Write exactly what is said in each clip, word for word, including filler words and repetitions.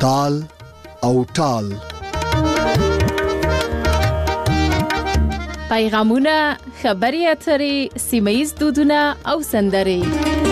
تال او ټال. پیغامونه، خبري اترې، سیمه‌ییز دودونه او سندرې.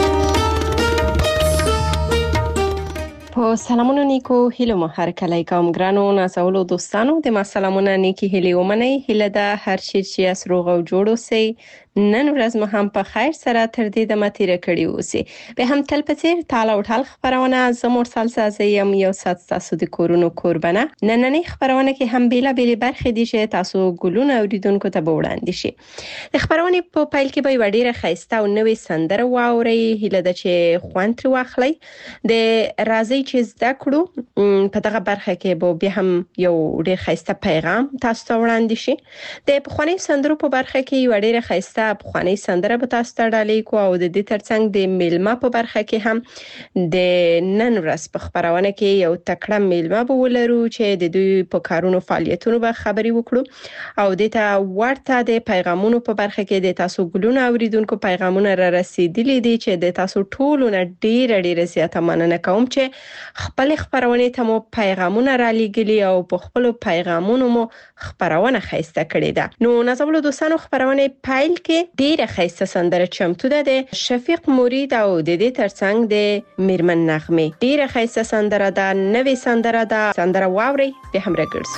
په سلامونو نیکو هیلو مو هر کله کوم ګرانو نازولو دوستانو د ما سلامونه نیکی هیلې ومنئ. هیله ده هر چیر چې اسروغ او جوړ اوسئ. نن ورځ مو هم په خیر سره تر دې دمه تیره کړې اوسئ. به هم تل په څیر تال او ټال خبرونه زه مرسل سازی یم یو ساعت تاسو د کورونو کوربنه. نننۍ خبرونه کې هم بیلا بیل برخې دي چې تاسو ګلونه اوریدونکو ته به وړاندې شي. د خبرونې په پیل کې به یو ډیره ښایسته او نوې سندره واورئ. هیله ده چې خوند ترې واخلئ. د راځي چې زده کړو په دغه برخه کې به بیا هم یو ډیر ښایسته پیغام تاسو ته وړاندې شي. د پخواني سندرو په برخه کې یو ډیره ښایسته پخواني سندره به تاسو ته ډالۍ کو او د دې ترڅنګ د میلمه په برخه کې هم د نن ورځ په خبرونه کې یو تکړه میلمه به ولرو چې د دوی په کارونو فعالیتونو به خبري وکړو او د ته ورته د پیغامونو په برخه کې د تاسو ګلونه اوریدونکو پیغامونه را رسیدلي دي چې د تاسو ټولو نه ډیر ډیر زیاته مننه کوم چې خپل خبرونه ته مو پیغامونه را لېږلي او په خپل پیغامونو مو خبرونه خایسته کړې ده. نو نازولو دوستانو خبرونه پایل کې ډیره خایسته سندره چمتو ده د شفیق مرید او د دې ترڅنګ د میرمن نغمه. ډیره خایسته سندره ده، نوې سندره ده. سندره واوري به هم راګرځو.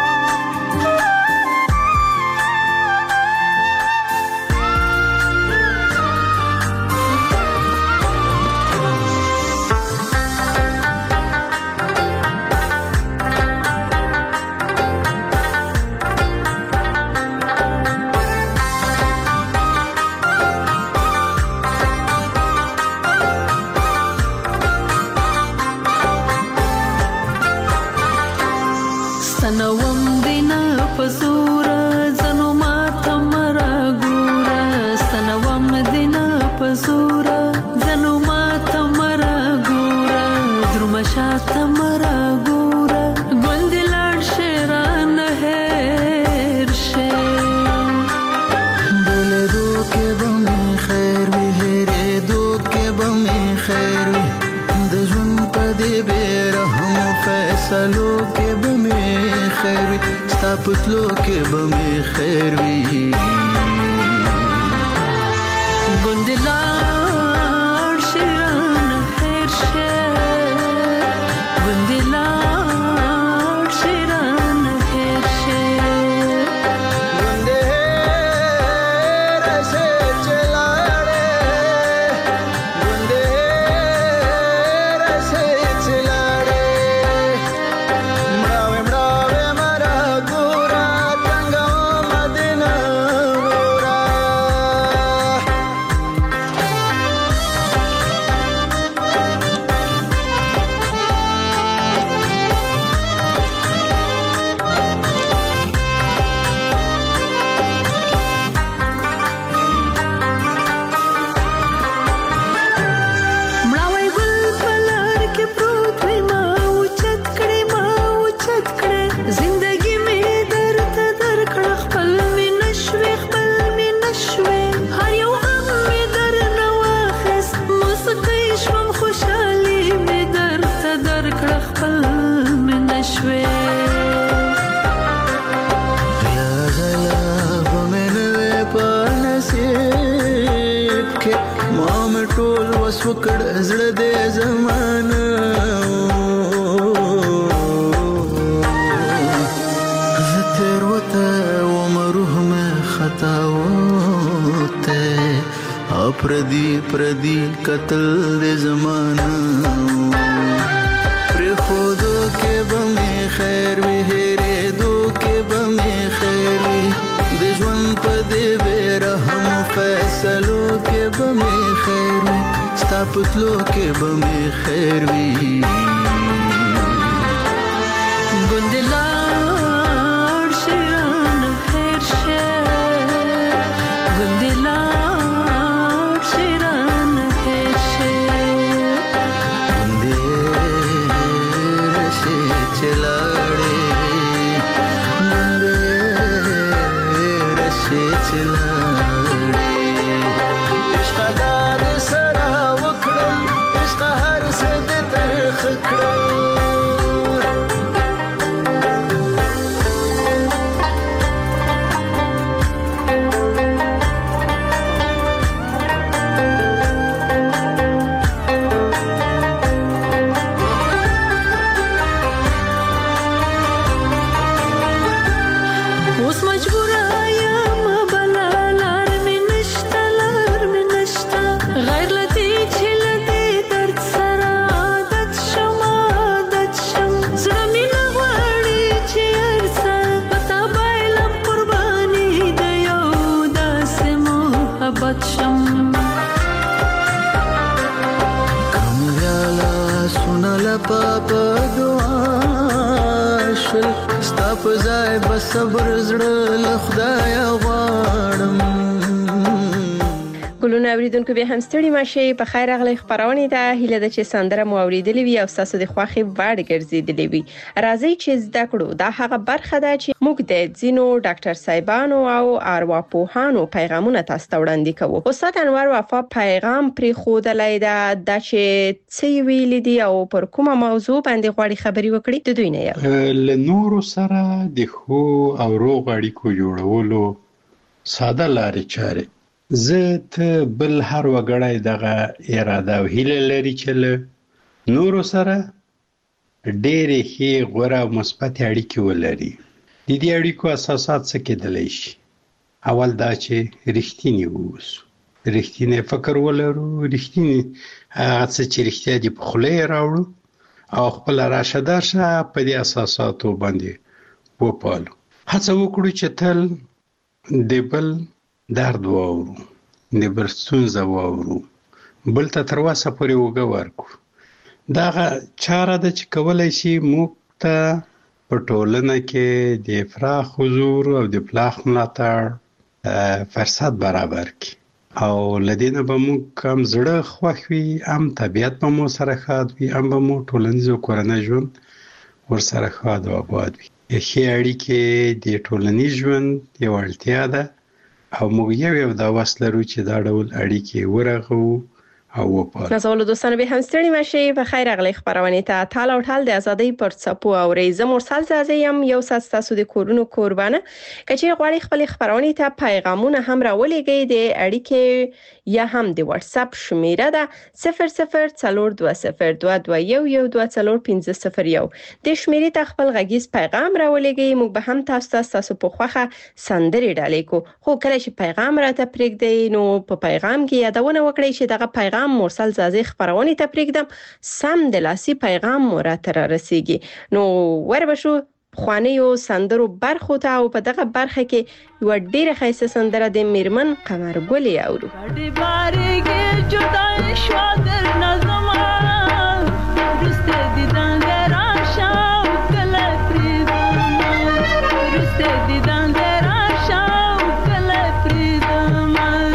سنوم دینا پزورا زنو ما تمرا ګورا سنوم دینا پزورا زنو ما تمرا ګورا درمشا تمرا ګورا ګوندلار شیران هر شه بولرو کې بمې خیر وي هره دو کې بمې خیر وي د ژوند په دې بیره هم فیصلو کې بمې خیر وي ستا پتلو کې بمې خیر وي ګوندلار شیران هر شه ګوندلار شیران هر شه ګوندې رسې چلاړې ګوندې رسې چلاړې مړاوې مړاوې مرا ګورا څنګه مدینه ګورا مړاوی ګل پلار کې پروت وي ما اوچت کړې ما اوچت کړې زندګي مې درته درکړه خپل مې نشوې خپل مې نشوې هر یو غم مې درنه واخیست موسیقۍ شوم خوشحالي مې درته درکړه خپل مې نشوې یا غلا بمې نوې په نصیب کې ما مې ټول وس وکړ زړه دې زمانه زه تېروته وم روح مې خطا وته او پردي پردي قتل دې زمانه پرېښودو کې به مې خیر وي هېرېدو کې به مې خیر وي د ژوند په دې بې رحمو فیصلو کې به مې خیر وي ستا په تلو کې به مې خیر وي ګوندلار شیران هر شه ګوندلار شیران هر شه ګوندې رسې چلاړې ګوندې رسې چلاړې عشق دار سره وکړم عشق هر څه دې ترخ کړم پاپا دعا شل ستا په ځای به صبر زړه له خدایه غواړم. ګلونه اوریدونکو به هم ستړي ماشي په خیر اغلی خبرونه ده هیله ده چې سندره مو اوریدلې وي او تاسو د خوخي وړ ګرځیدلې وي. راځي چې زده کړو دا هغه برخه ده چې موږ د ځینو ډاکټر صاحبانو او ارواپوهانو پیغامونه تاسو ته وړاندې کوو. استاد انور وفا پیغام پرې خودلای ده د چې څه ویل دي او پر کومه موضوع باندې غواړي خبري وکړي د دوی نه یو له نورو سره د خو او روغ اړیکو جوړولو ساده لارې چارې. زه ته بل هر وګړی دغه اراده او هیله لري چې له نورو سره ډېرې ښې غوره او مثبت اړیکې ولري. د دې اړیکو اساسات څه کېدلی شي؟ اول دا چې رښتیني اوسو، رښتینی فکر ولرو، رښتینی هغه څه چې رښتیا دي په خوله یې راوړو او خپله راشه درشه په دې اساساتو باندې وپالو. هڅه وکړو چې تل د بل درد واورو، د بل ستونزه واورو، بل ته تر وسه پورې اوږه ورکړو. دغه چاره ده چې کولی شي موږ ته په ټولنه کې د پراخ حضور او د پراخ ملاتړ فرصت برابر کړي او له دې نه به موږ هم زړه خوښ وي، هم طبیعت به مو سره ښاد وي، هم به مو ټولنیز او کورنی ژوند ورسره ښاد او آباد وي. ښې اړیکې د ټولنیز ژوند یوه اړتیا ده او موږ یو یو دا وس لرو چې دا ډول اړیکې ورغو او وپالو. نازولو دوستانو به هم ستړي ماشي په خیر اغلی خبرونه ته تال او ټال د ازادۍ پر څپو او ریزه مرسل زازي هم یو ساس تاسو د کورونو قربانه کچې غواړي خپل خبرونه ته پیغامونه هم راولېږي د اړیکې یا هم د واتس اپ شمیره ده صفر صفر څلور دوه صفر دوه دوه یو یو دوه څلور پنځه صفر یو. د شمیرې ته خپل غږیز پیغام راولېږي. موږ به هم تاسو ته تاسو په خوخه سندري ډالې کو خو کله چې پیغام راته پرېږدي نو په پیغام کې یادونه وکړئ چې دغه پیغام مرسل زازي خبرونه ته پرېږدم سم د لاسي پیغام مرته را رسیږي. نو وربشو خوانیو سندرو برخو ته او په دغه برخه کې یو ډیره ښایسته سندره د میرمن قمر ګلې اورو. ګډي بارېږي جدا شو در نظم رسته دیدن راشه کله فریدم رسته دیدن راشه کله فریدم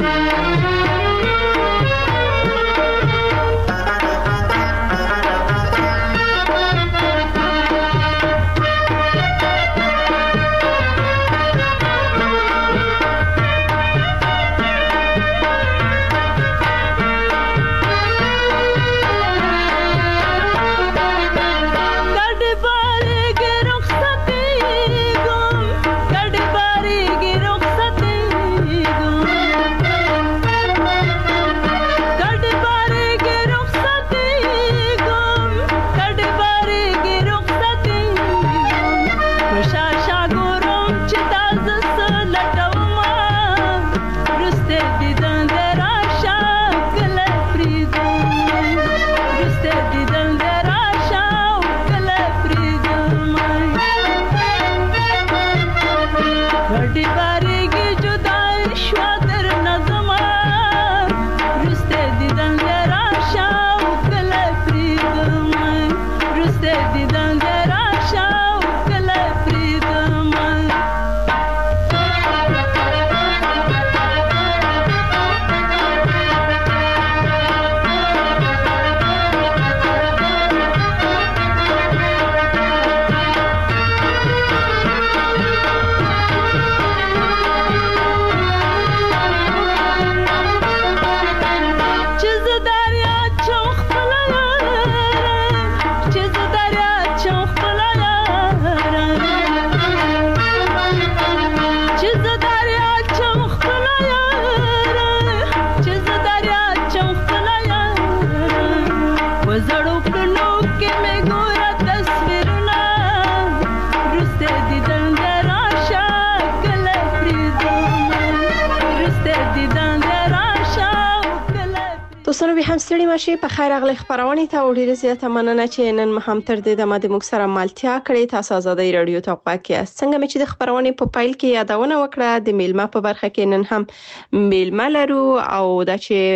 دوستانو به هم ستړي ماشي په خیر اغلی خبرونه ته وړي زیاته مننه چې نن هم تر دې د ماده موږ سره مالتیا کړې. تاسو آزادۍ رادیو ته غواړئ کې څنګه مې چې د خبرونه په پایل کې یادونه وکړه د میلمه په برخه کې نن هم میلمه لرو او دا چې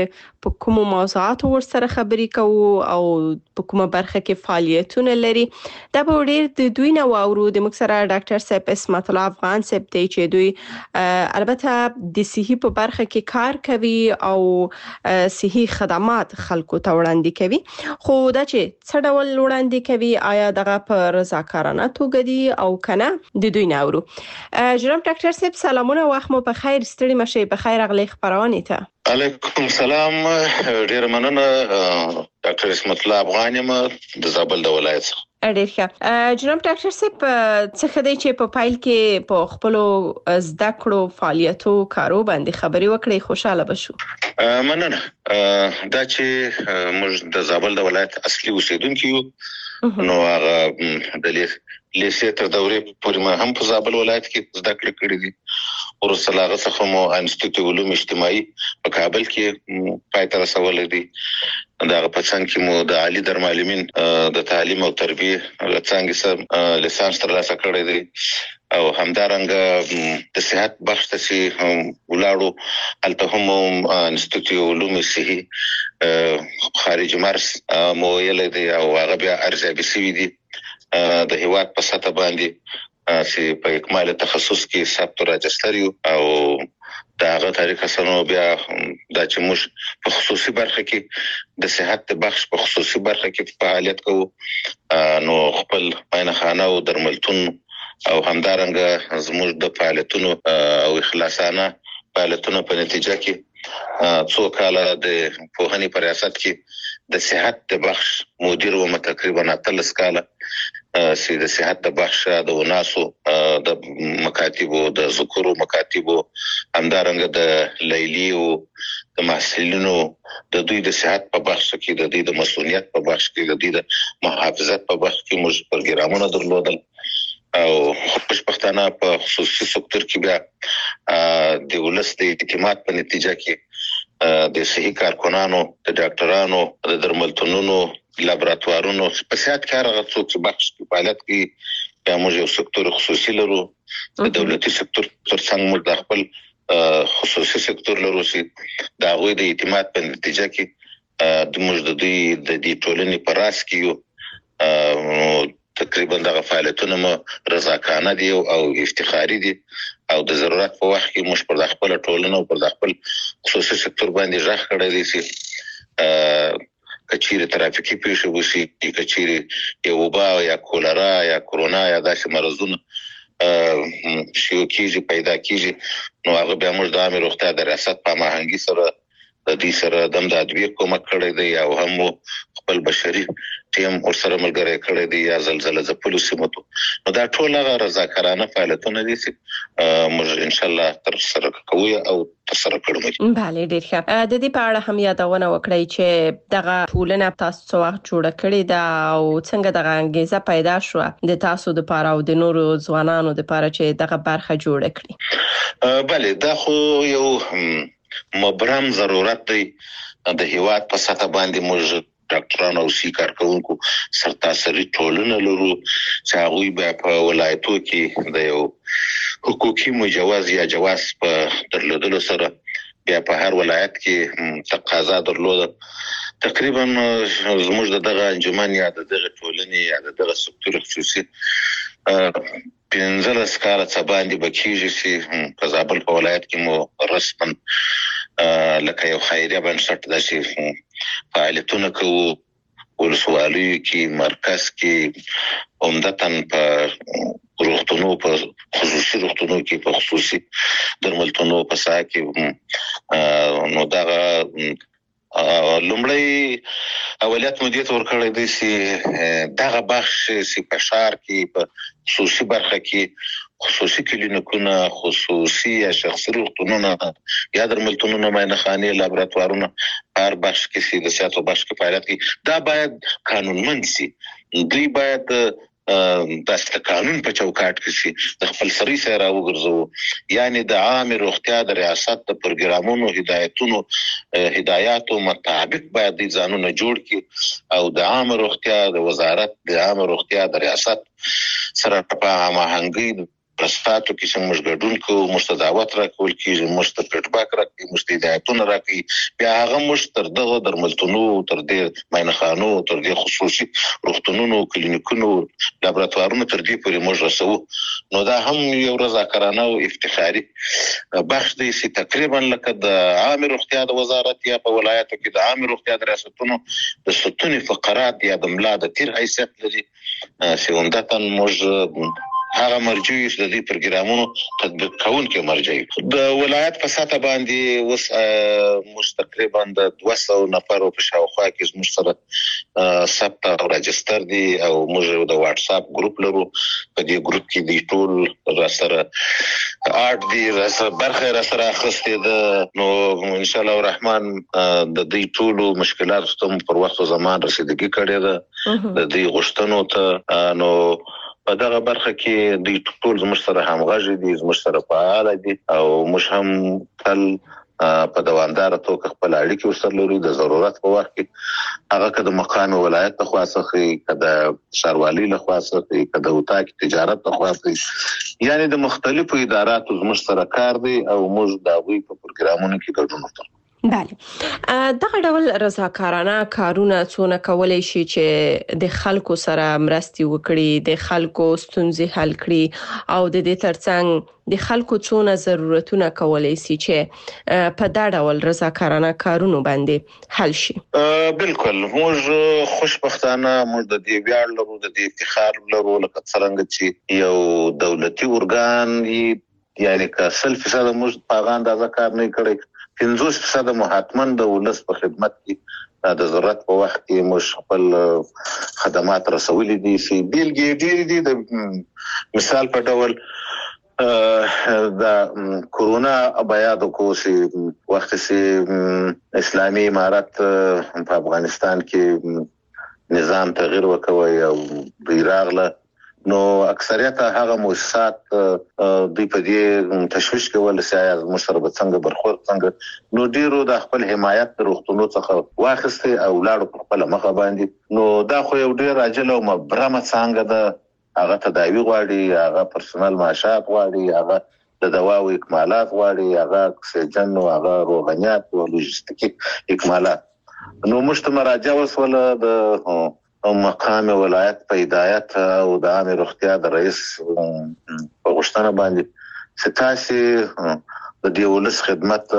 په کوم موضوعاتو ورسره خبرې کوو او په کومه برخه کې فعالیتونه لري. دا به ډیر د دوی نه واورو. د موږ سره ډاکټر صاحب اسمت الله افغان صاحب دی چې دوی البته د صحي په برخه کې کار کوي او صحي خدمات خلکو ته وړاندې کوي. خو دا چې څه ډول وړاندې کوي، آیا دغه په رضاکارانه توګه دي او کنه، د دوی نه اورو. جناب ډاکټر صاحب سلامونه، وخت مو په خیر، ستړي مشه، په خیر اغلی خبرونه ته. علیکم سلام، ډیر مننه. ډاکټر اسمت الله افغان یم د زابل د ولایت څخه. ډیر ښه. جناب ډاکټر صاحب څه خدای چې په پایل کې په خپل زده کړو فعالیتو کارو باندې خبري وکړي، خوشاله بشو. مننه. دا چې موږ د زابل د ولایت اصلي اوسیدونکو یو، نو هغه د لیسې تر دورې پورې ما هم په زابل ولایت کې زده کړې کړې دي. ورسره هغه څخه مو انسټیټیوټ علوم اجتماعي په کابل کې پای ته رسولې دي. دا په څنګه کې مو د عالی درمعلمین د تعلیم او تربیه څنګه سره لیسانس ترلاسه کړی دی، او همدارنګه د صحت بخش ته چې ولاړو هلته هم انسټیټیوټ علوم صحي خارج مرز مو ویلې دی، او هغه بیا ارزیابي شوي دي د هیواد په سطح باندې چې په اکمال تخصص کې ثبت راجستر یو. او دا هغه طریقه سره بیا دا چې موږ په خصوصي برخه کې د صحت بخش په خصوصي برخه کې فعالیت کوو، نو خپل معاینخانه او درملتون او همدارنګه زموږ د فعالیتونو او اخلاصانه فعالیتونو په نتیجه کې څو کاله د پوهنې په ریاست کې د صحت د بخش مدیر وم، تقریبا اتلس کاله چې د صحت د بخش د وناسو د مکاتبو د ذکرو مکاتبو همدارنګه د لیلی او د محصلینو د دوی د صحت په بخش کې د دوی د مسؤلیت په بخش کې د دوی د محافظت په بخش کې موږ پروګرامونه درلودل. او خوشبختانه په خصوصي سکتور کې بیا د ولس د اعتماد په نتیجه کې د صحي کارکونانو، د ډاکټرانو، د درملتونونو، لابراتوارونو په صحت کې هغه څوک چې بخش په فعالیت کې یا موږ یو سکتور خصوصي لرو، د دولتي سکتور ترڅنګ موږ د خپل خصوصي سکتور لرو چې د هغوی د اعتماد په نتیجه کې د موږ د دوی د دې ټولنې په راس کې یو. تقریبا دغه فعالیتونه مو رضاکانه دي او افتخاري دي، او د ضرورت په وخت کې موږ پر خپل ټولنه او پر خپل خصوصي سکتور باندې ځخ کړی دي چې کچيري ترافیکي پیښې وشي، کچيري یو وبا یا کولرا یا کرونا یا داسې مرزونه شیو کیږي پیدا کیږي، نو هغه بیا موږ د عامه روغتیا د ریاست په هماهنګي سره د دې سره د ادویه کومک کړی دی، او هم خپل بشري ټیم ورسره ملګری کړی دی یا زلزلہ ځپلو سیمو ته. نو دا ټول هغه رضاکارانه فعالیتونه دي چې موږ ان شاء الله تر سره کوو او تر سره کړو. بله، ډیر ښه. د دې په اړه هم یادونه وکړئ چې دغه ټولنه تاسو څو وخت جوړه کړې ده او څنګه دغه انګیزه پیدا شو د تاسو د پاره او د نورو ځوانانو د پاره چې دغه برخه جوړه کړي. بله، دا خو یو مبرم ضرورت دی. د هیواد په سطح باندې موږ ډاکټرانو او سی کارکونکو سرتاسري ټولنه لرو چې هغوی به په ولایتو کې د یو حقوقي مجوز یا جواز په درلودلو سره بیا په هر ولایت کې تقاضا درلوده. تقریبا زموږ د دغه انجمن یا د دغه ټولنې یا د دغه سکتور خصوصي پنځلس کاله څه باندې بکیږي چې په زابل په ولایت کې مو رسماً لکه یو خیریه بنسټ داسې فعالیتونه کوو. ولسوالیو کې، مرکز کې، عمدتاً په روغتونو، په خصوصي روغتونو کې، په خصوصي درملتونو په ساحه کې. نو دغه لومړی اولیت مدیریت ورکړی دی چې دغه بخش چې په ښار کې په خصوصي برخه کې خصوصي کلینیکونه، خصوصي یا شخصي روغتونونه یا درملتونونه، معاینخانې، لابراتوارونه هر بخش کې چې د صحت بخش کې فعالیت کوي، دا باید قانونمند شي. دوی باید داسې قانون په چوکاټ کې شي، د خپل سری سره وګرځو، یعنی د عامه روغتیا د ریاست د پروګرامونو هدایتونو هدایاتو مطابق باید د ځانونه جوړ کړي او د عامه روغتیا د وزارت د عامه روغتیا د ریاست سره په هماهنګي پرستاتو کې چې موږ ګډون کوو، موږ ته دعوت راکول کېږي، موږ ته فیډباک راکوي، موږ ته هدایتونه راکوي. بیا هغه موږ تر دغه درملتونو، تر دې معاینخانو، تر دې خصوصي روغتونونو، کلینیکونو، لابراتوارونو تر دې پورې موږ رسوو. نو دا هم یو رضاکارانه او افتخاري بخش دی چې تقریبا لکه د عامه روغتیا د وزارت یا په ولایتو کې د عامه روغتیا د ریاستونو د ستوني فقرات یا د ملا د تیر حیثیت لري، چې عمدتاً موږ هغه مرجع یو د دې پروګرامونو تطبیق کوونکي مرجع یو. د ولایت په سطح باندې اوس موږ تقریبا د دوه سوه نفرو په شاوخوا کې زموږ سره ثبت او راجستر دي او موږ د واتس اپ ګروپ لرو. په دې ګروپ کې د ټول را سره اړ دي، را سره برخه را سره اخیستې ده. نو ان شاء الله الرحمن د دې ټول مشکلاتو ته پر وخت او زمان رسیدګي کړې ده د دې غوښتنو ته. نو په دغه برخه کې د ټول زموږ سره همغږي دي، زموږ سره فعال دي او موږ هم تل په دوامداره توګه خپل اړیکې ورسره لرو. د ضرورت په وخت کې هغه که د مقام ولایت له خوا څخه، که د ښاروالۍ له خوا څخه، که د اتاق تجارت له خوا څخه، یعنی د مختلفو اداراتو زموږ سره کار دی او موږ د هغوی په پروګرامونو کې ګډون کوو. بله، دغه ډول رضاکارانه کارونه څونه کولی شي چې د خلکو سره مرستې وکړي، د خلکو ستونزې حل کړي او د دې ترڅنګ د خلکو څونه ضرورتونه کولی شي چې په دا ډول رضاکارانه کارونو باندې حل شي؟ بالکل، موږ خوشبختانه موږ د دې ویاړ لرو، د دې افتخار لرو لکه څرنګه چې یو دولتي ارګان یعنی که سل فیصد موږ په هغه اندازه کار نه کړی، پنځوس فیصد محتمن د ولس په خدمت کې د ضرورت په وخت کې موږ خپل خدمات رسولي دي. چې بیلګې ډېرې دي. د مثال په ډول د کورونا بیاد کو چې وخت چې اسلامي امارت په افغانستان کې نظام تغییر وکوي او بیراغله، نو اکثریت هغه مؤسسات دوی په دې تشویش کول چې آیا موږ سره به څنګه برخورد څنګه. نو ډیرو د خپل حمایت د روغتونو څخه واخیسته او لاړو په خپل مخه باندې. نو دا خو یو ډیر عاجل او مبرمه څنګه ده، هغه تداوی غواړي، هغه پرسونل معاشات غواړي، هغه د دوا او اکمالات غواړي، هغه اکسیجن او هغه روغنیات او لوجستیکي اکمالات. نو موږ ته مراجعه وسوله د او مقام ولایت په هدایت او د عامه روغتیا د رئیس په غوښتنه باندې چې تاسو د دې ولس خدمت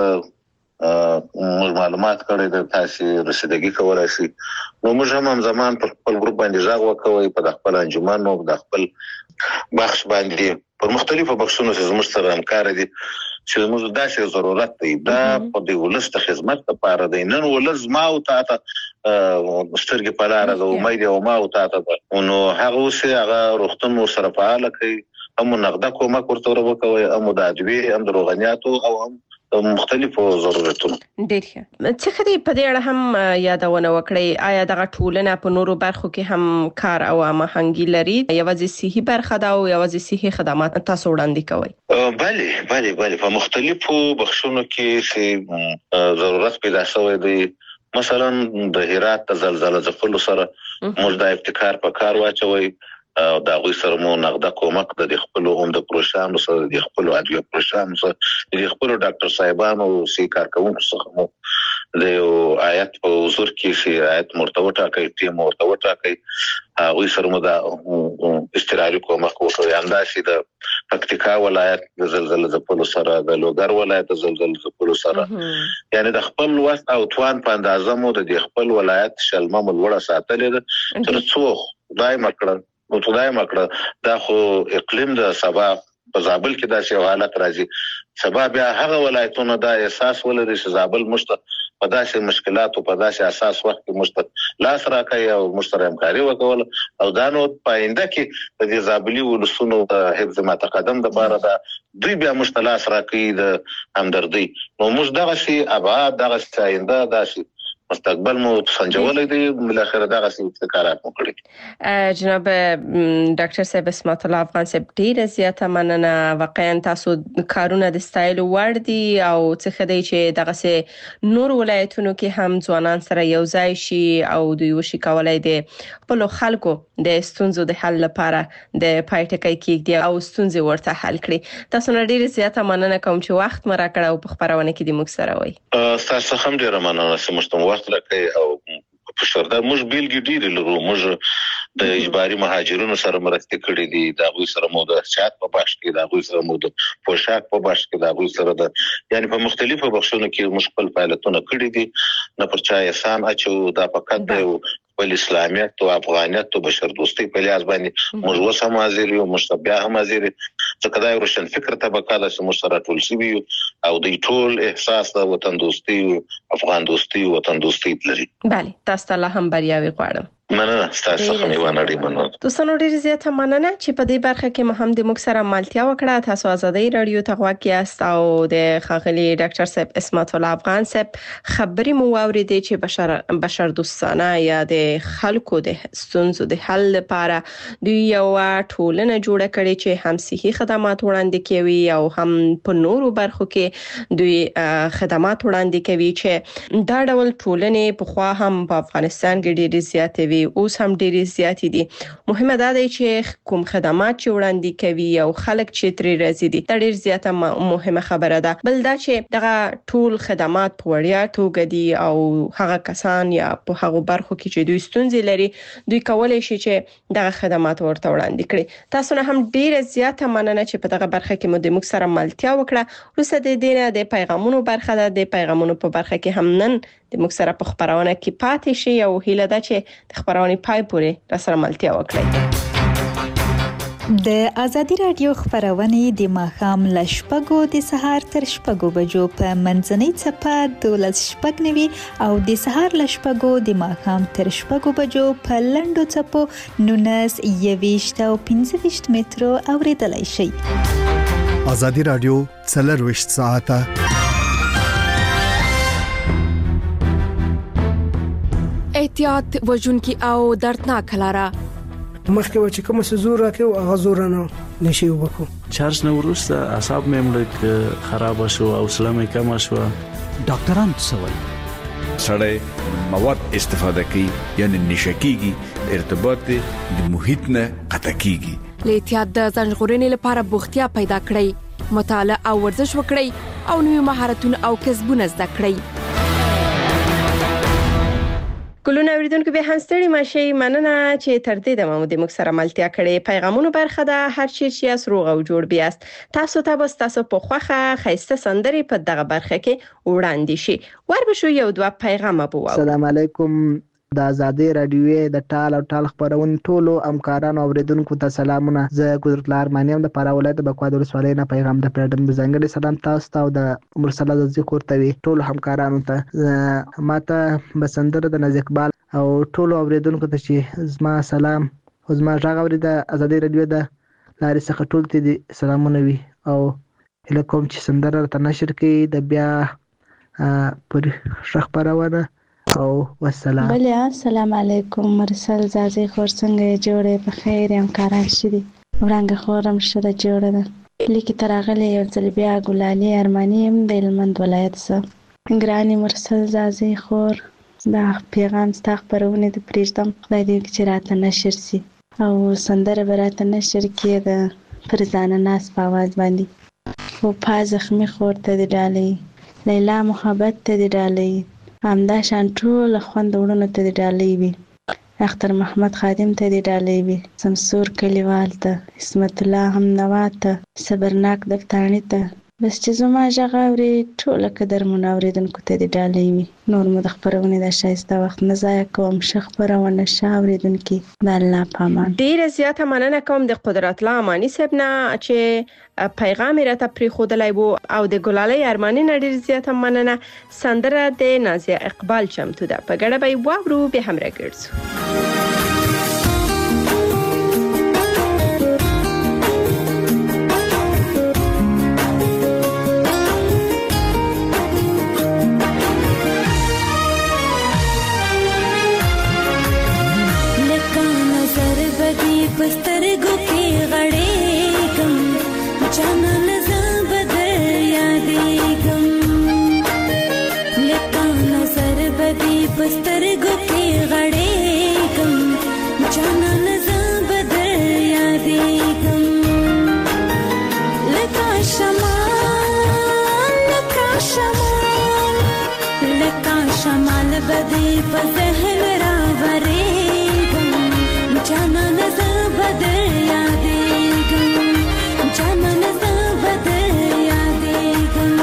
موږ معلومات کړی د تاسو رسیدګي کولای شي. نو موږ هم همزمان په خپل ګروپ باندې ځاغ وکوي، په خپل انجمن او د خپل بخش باندې په مختلفو بخشونو چې زموږ سره همکار دي چې موږ داسې ضرورت دی دا په دې ولس د خدمت لپاره دی. نن ولس ما او تاسو سترګې په لاره د امید او ما او تاسو نو هغه اوس هغه روغتون مو سره فعال کوي، هم نقده کومک ورته وکوي، هم د ادویه، هم د روغنیاتو او هم مختلفو ضرورتونو. ډیر ښه. څه خدي په دې اړه هم یادونه وکړئ، آیا دغه ټولنه په نورو برخو کې هم کار او هماهنګي لري؟ یوازې صحي برخه دا او یوازې صحي خدمات تاسو وړاندې کوئ؟ بله بله بله په مختلفو بخشونو کې چې ضرورت پیدا شوی دی. مثلا د هرات د زلزلې ځپلو سره موږ د ابتکار په کار واچوي او دا غوي سره مو نقده کومک د خپل هم د پروژانو سره د خپل ادویه پروژانو سره د خپل ډاکټر صاحبانو او سی کارکونکو څخه مو د آیت په حضور کې شي آیت مرتبطه کوي ټیم مرتبطه کوي غوي سره مو دا استراحت کومک وکړي. انداشي د پکتیکا ولایت د زلزلې ځپلو سره د لوګر ولایت د زلزلې ځپلو سره یعنی د خپل وس او توان په اندازه مو د خپل ولایت شلمه ملوړه ساتلې ده تر څو دای مکړه نو خدای مکړه. دا خو اقلیم د سبا په زابل کې داسې حالت راځي، سبا بیا هغه ولایتونه دا احساس ولري چې زابل مشت په داسې مشکلات او په داسې اساس وخت کې مشت لاس راکړي او مشترک همکاري وکول او دا نو پاینده کې د دې زابلي ولسونو د حفظ ما تقدم د بار دا دوی بیا مشت لاس راکړي د همدردي. نو موږ دغه شی ابعاد دغه آینده داسې مستقبل مو سنجولای دی بل اخر دغه ابتکارات مو کړی. جناب ډاکټر صاحب اسمت الله افغان صاحب ډیره زیاته مننه. واقعا تاسو کارونه د سټایل وړ دي او څه خدای چې دغه سه نور ولایتونو کې هم ځوانان سره یو ځای شي او دوی وشي کولای دي خپل خلکو د ستونزو د حل لپاره د پایټکای کېږي او ستونزې ورته حل کړي. تاسو نه ډیره زیاته مننه کوم چې وخت مرا کړ او په خبرونه کې د موږ سره وای. تاسو هم ډیره مننه چې مشتم وخت لکه او په شردا موږ بیلګې ډیره لرو. موږ د اجباري مهاجرونو سره مرسته کړې دي، دا غوي سره مو د چات په باش کې، دا غوي سره مو د پوشاک په باش کې، دا غوي سره د یعنی په مختلفو بخښونو کې مشکل فعالیتونه کړې دي. نه پر چا احسان اچو دا فقط د ول اسلامیت او افغانیت او بشر دوستي په لحاظ باندې موږ وسه حاضر یو مشتبه هم حاضر څنګه دا روشن فکر طبقه د سمسره ټول سی وي او د ټول احساس د وطن دوستي افغان دوستي وطن دوستي لري. بله تاسو ته الله هم بریاوي غواړم. مننه تاسو هم یو نړۍ مننه. دوستانو ډیر زیاته مننه چې په دې برخه کې مهم د موږ سره مالتیا وکړه. تاسو آزادۍ رادیو ته غواړئ است او د خاغلی ډاکټر صاحب اسمت الله افغان صاحب خبري مو اوریدې چې بشر بشر دوستانه یا د خلکو د ستونزو د حل لپاره دوی یو ټولنه جوړه کړې چې هم صحي خدمات وړاندې کوي او هم په نورو برخو کې دوی خدمات وړاندې کوي چې دا ډول ټولنې په خوا هم په افغانستان کې ډېر زیاتې اوس هم ډېری زیاتې دي. مهمه ده چې کوم خدمات چې وړاندې کوي او خلک چې ترې راځي دي دا ډېر زیاته مهمه خبره ده. بل دا چې دغه ټول خدمات په وړیا توګه دي او هغه کسان یا په هغه برخو کې چې دوی ستونزې لري دوی کولای شي چې دغه خدمات ورته وړاندې کړي. تاسو نه هم ډېر زیاته مننه چې په دغه برخه کې مو د موږ سره ملتیا وکړه. وروسته د دې د پیغامونو برخه ده. د پیغامونو په برخه کې هم نن د موږ سره په خبرونه کې پاتې شي او هیله ده چې د خبرونه پای پورې را سره ملتیا وکړئ. د ازادي رادیو خبرونه د ماښام ل شپږو د سهار تر شپږو بجو په منځنۍ چپه دولس شپږ نوي او د سهار ل شپږو د ماښام تر شپږو بجو په لنډو چپو نونس یويشت او پنځه ویشت مترو اوریدلای شي. ازادي رادیو څلور ویشت ساعته احتیاط وژونکي او دردناک لاره مخکې و چې کوم څه زور راکې او هغه زور نه نشي وکړو. چارج نه ورسته اعصاب مې مړ خراب شو او سلام کم شو. ډاکټران څه وایي؟ سړی مواد استفاده کوي یعنی نشکیږي ارتباط د محیط نه قطع کیږي. له احتیاط د ځنغورنې لپاره بوختیا پیدا کړئ، مطالعه او ورزش وکړئ او نوي مهارتونه او کسبونه زده کړئ. ګلونه اوریدونکو به هم ستړي ماشي. مننه چې تر دې دمه مو د موږ سره ملتیا کړې. پیغامونو برخه ده هر چی چې اس روغ او جوړ بیاست. تاسو ته بس تاسو په خوخه خیسته سندري په دغه برخه کې وړاندې شي. ور به شو یو دوه پیغام ابو. السلام علیکم. د ازادي رادیو د ټال او ټال خبرونه ټولو همکارانو اوریدونکو ته سلامونه. زه ګذرت لارمانیم د پاره ولایت بکوادر سوالې نه پیغام د پردن بزنګل سلام تاسو ته او د مرسله د ذکر توي ټولو همکارانو ته ماته بسندره د نزیک بال او ټولو اوریدونکو ته چې زما سلام او زما ژغ اورید ازادي رادیو د لارې څخه ټول ته سلامونه وي او هله کوم چې سندره ته نشر کې د بیا پر شخبرونه او والسلام. بله السلام علیکم. مرسل زازی خور څنګه جوړه په خیر همکاران شدي ورنګ خورم شته جوړه ده لیکي ترغله یو ځل بیا ګلالي ارماني هم د هلمند ولایت څخه ګراني مرسل زازی خور دا پیغام ستا خبرونه د پریږدم خدای دې چې راته نشر سي او سندره براته نشر کېده پر ځان ناس په आवाज باندې او پاز زخمي خور ته دی ډالۍ لیلا محبت ته دی ډالۍ همدا شان ټول خوند وړونو ته دی ډالۍ وي اختر محمد خادم ته دی ډالۍ وي سمسور کلیوال ته اسمت الله هم نوا ته صبرناک دفتانی ته بس چې زما ژغ اوري ټول قدرمن اوریدونکو ته دی ډالۍ وي. نور مو د خبرونه د شایسته وخت نه ضایع کوم. ښه خبرونه ښه اوریدونکي د الله په امان. ډیره زیاته مننه کوم د قدرت الله امانی صاحب نه چې پیغام راته پریښودلای وو او د ګلالي ارماني نه ډیره زیاته مننه. سندره د نازیه اقبال چمتو ده په ګډه به واورو به هم راګرځو. جانان زه به در یادېږم لکه نظر به دې په سترګو کې غړېږم جانان زه به در یادېږم لکه شمال لکه شمال لکه شمال به دې په ذهن راورېږم جانان زه به در یادېږم جانان زه به در یادېږم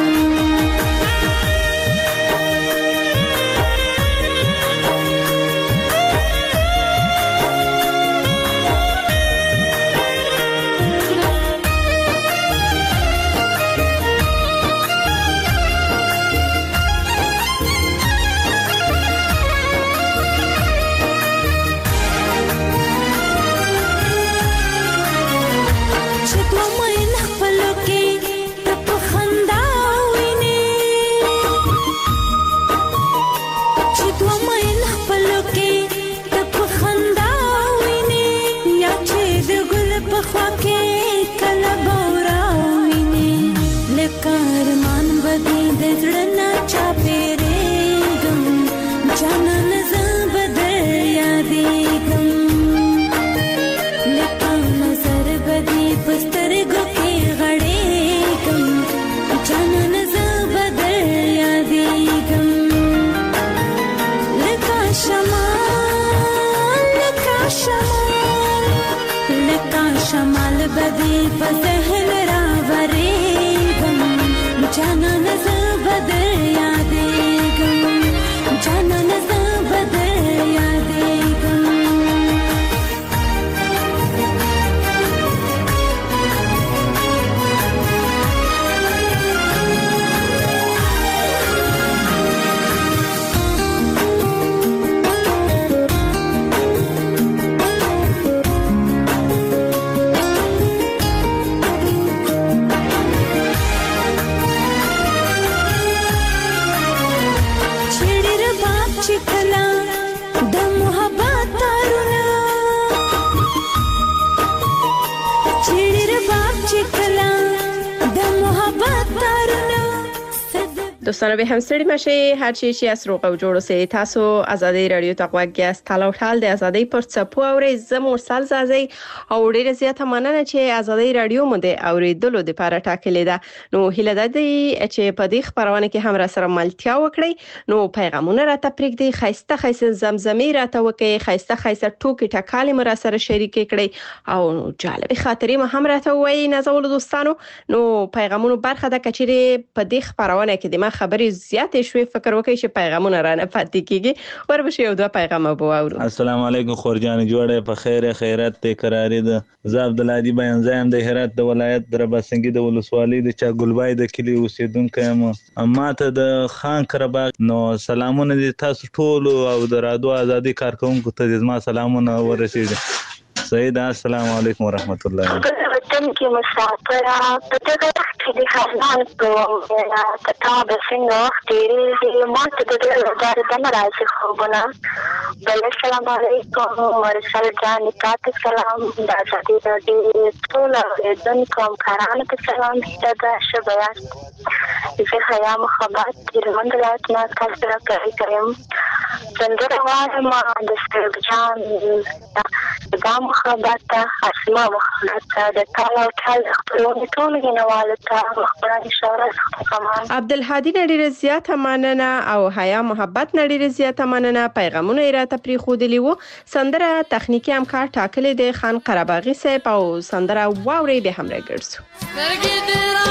شمال بدی په ذهن راورېږم جانان زه به در یادېږم جانان زه به در یادېږم دوستانو به همستړي مشه هر چی چې از روغ او جوړ اوسئ تاسو ازادي رادیو ته غوږ یاست تاله ټال د ازادي پر څپو اورئ زه مرسل زازي او ډیره زیاته مننه چې ازادي رادیو مو د اوریدلو لپاره ټاکلې ده نو هیله ده چې په دې خبرونه کې هم را سره ملتیا وکړئ نو پیغامونه راته پرېږدئ خایسته خایسته زمزمې راته وکړئ خایسته خایسته ټوکې ټکالې مو را سره شریک کړئ او جالب خاطرې مو هم راته وایي نازولو دوستانو نو پیغامونو برخه ده کچېرې په دې خبرونه کې د ما خبرې زیاتې شوې فکر وکړئ چې پیغامونه رانه پاتې کیږي وربشه یو دوه پیغام به واورو. السلام علیکم خورجان جوړه په خیر خیرات ته قرارې ده زه عبدالهادي بیان زایم د هرات د ولایت د رباسنګي د ولسوالۍ د چا ګلبای د کلی اوسیدونکی یم اما ته د خان کرباغ نو سلامونه دي تاسو ټول او د رادیو ازادي کارکونکو ته زما سلامونه ورسېږي سعید السلام علیکم ورحمت الله وطن کې مسافر په دغه وخت کې د خزان په کتاب څنګه وخت ډېرې ما ته د دې لپاره د ناراضي خوبونه بل السلام علیکم مرسل جان تاسو سلام د ازادي رادیو ټول اوریدونکو کارانو ته سلام ستاسو شبیا زه حیا مخابات د منډلات نه تاسو سره کوم څنګه روانه ما د سرجان د مخابات اسما مخابات د کاله ټال خپلونه ټول غنواله ته خبرانه اشاره کوم عبدالهادي ډیره زیاته مننه او حیا محبت ډیره زیاته مننه پیغامونه راته پری خودلی وو سندره تخنیکی همکار ټاکلې د خان قرباغي صاحب او سندره واوري به هم راګرځو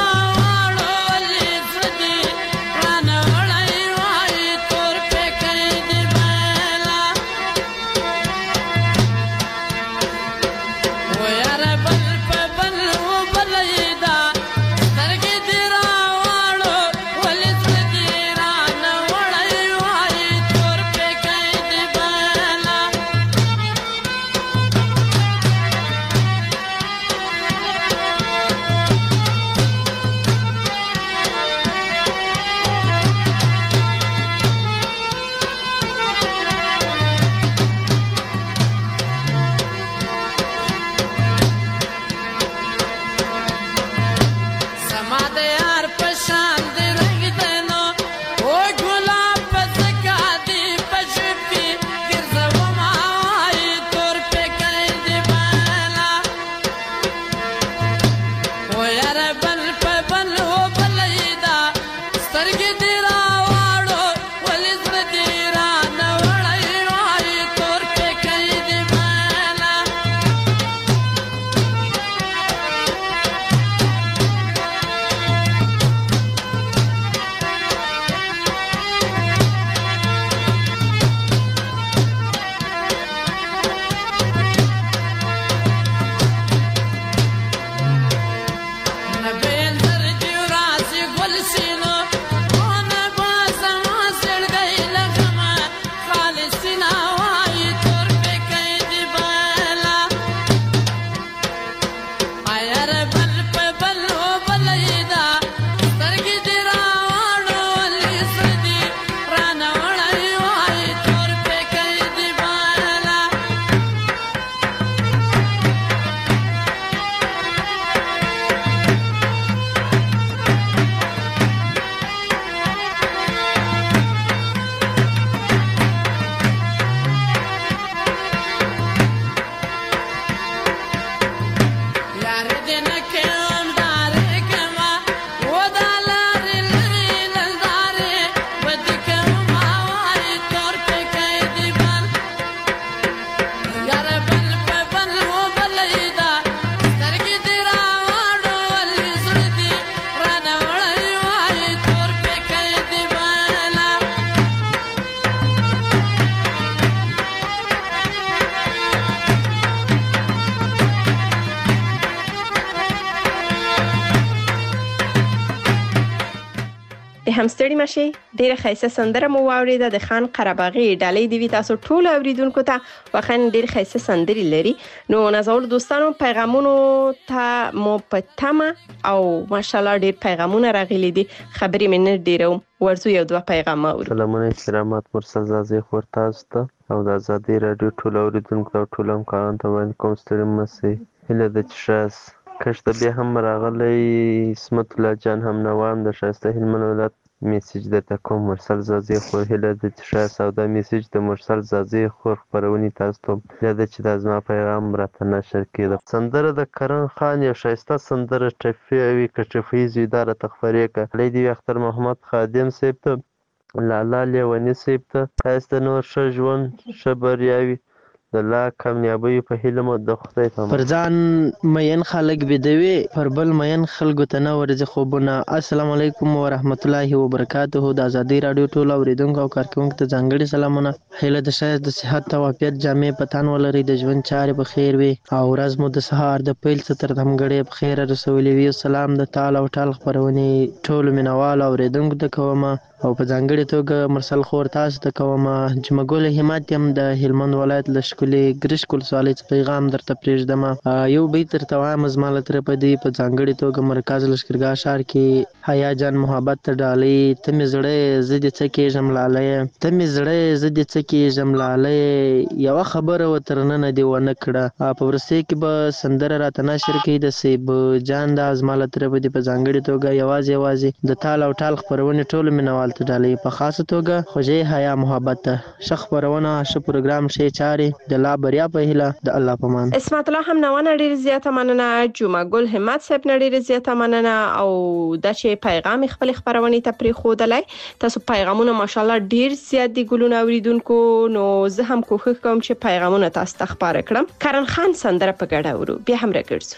هم ستړي مشي. ډیره ښایسته سندره مو واوریده د خان قرهباغي ډالۍ دی تاسو ټول اوریدونکو ته. واخا ډیر ښایسته سندري لري. نو نازول دوستانو پیغامونو ته مو پتمه او ماشاءالله ډیر پیغامونه راغلي دي. خبرې مې نه ډیرو ورزو یو دوه پیغام اورو. سلامونه احترامات مرسل زازي خور تاسو ته او د ازادي رادیو ټول اوریدونکو او ټول همکارانو ته باندې کوم ستړي مشي. هله د چشاس کشته بیا هم راغلی اسمت الله جان هم نوام د شایسته هلمند ولایت میسیج درته کوم مرسل زازي خور. هله د چشاس او د میسیج د مرسل زازي خور خبرونی تاسو ته هله چې د ازما پیغام راته نشر کړه. سندره د کرن خان یو شایسته سندره ټفي وی کټفیز اداره تخفریه ک لیدی اختر محمد خادم سیب ته لالا لیونی سیب ته تاسو نور شجون شبریاوی د لا کامیابی په هیله مو د خدای په پر ځان مین خلک بيدوي پر بل مین خلکو ته نه ورځي خوبونه. السلام علیکم ورحمت الله وبرکاته. د ازادي رادیو ټول اوریدونکو او کارکونکو ته ځانګړي سلامونه. هیله د شایست د صحت او عافیت جامع پتان ولري د ژوند چارې په خیر وي او ورځ مو د سهار د پیل ستر دمګړې په خیر رسولي وي. سلام د تعالی او تعالی خبرونه ټول مینوال اوریدونکو ته کوم او په ځانګړي توګه مرسل خور تاسو ته کوم. جمګول همت هم د هلمند ولایت لشکلي ګریش کول سوالې پیغام درته پرېږدم. یو بیت تر توام زماله تر په دې په ځانګړي توګه مرکز لشکرګاه شهر کې حیا جان محبت ته ډالۍ ته مې زړه زد څه کې جملاله ته مې زړه زد څه کې جملاله یو خبره وترنه دی ونه کړه. په ورسې کې به سندره راته نشر کې د سیب جان د ازماله تر په دې په ځانګړي توګه یوازې یوازې د تعالی او تعالی خبرونه ټول مینوال ته ډالۍ په خاصه توګه خوږه حیا محبت شخ خبرونه ش پروګرام شي چاري د لا بریا په هیله د الله پمان. اسمت الله هم نوانه ډیر زیاته مننه. جمعه ګل همت صاحب ډیر زیاته مننه او د چې پیغام خپل خبرونه ته پری خودلای. تاسو پیغامونه ماشاءالله ډیر زیات دي ګلونه اوریدونکو. نو زه هم کوښښ کوم چې پیغامونه تاسو ته خبره کړم. کرن خان سندره په ګډه ورو بیا هم راګرځو.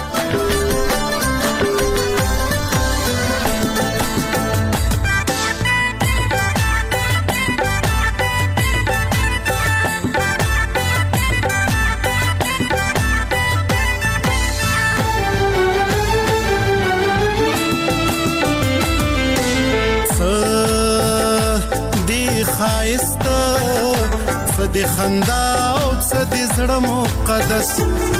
د خندا او څه د زړه مقدس